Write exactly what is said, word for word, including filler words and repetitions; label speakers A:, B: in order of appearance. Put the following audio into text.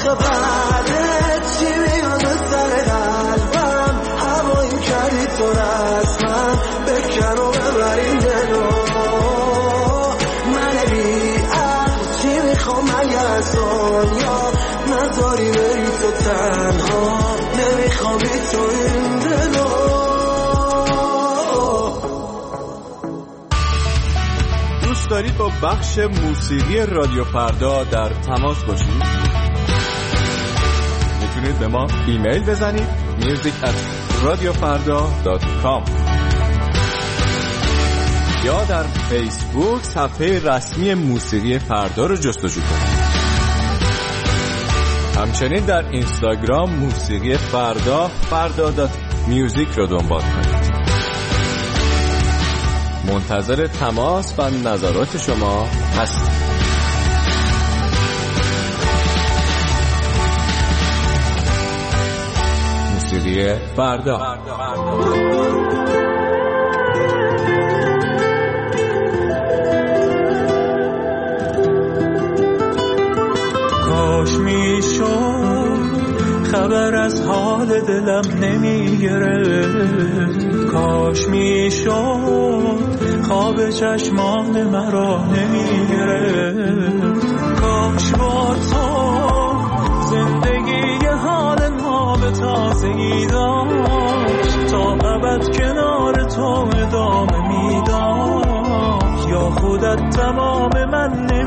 A: آخه بعدت چی میاد سر قلبم هوایی کردی تو رسمم بکن و ببرین دلو من بی عقل چی میخوام اگه از دنیا نداری بری تو تنها نمیخوام بی تو این دلو.
B: دوست دارید با بخش موسیقی رادیو فردا در تماس باشید؟ میتونید به ما ایمیل بزنید music at radiofarda dot com یا در فیسبوک صفحه رسمی موسیقی فردا رو جستجو کنید. همچنین در اینستاگرام موسیقی فردا فردا دات میوزیک رو دنبال کنید. منتظر تماس و نظرات شما هستم. موسیقی فردا.
C: کاش میشد خبر از حال دلم نمیگرفت، کاش میشد خواب چشمان مرا نمیگرفت، کاش با تو زندگی حال ما به تازگی داشت تا ابد کنار تو ادامه میداشت، یا خودت تمام من نمیداشت.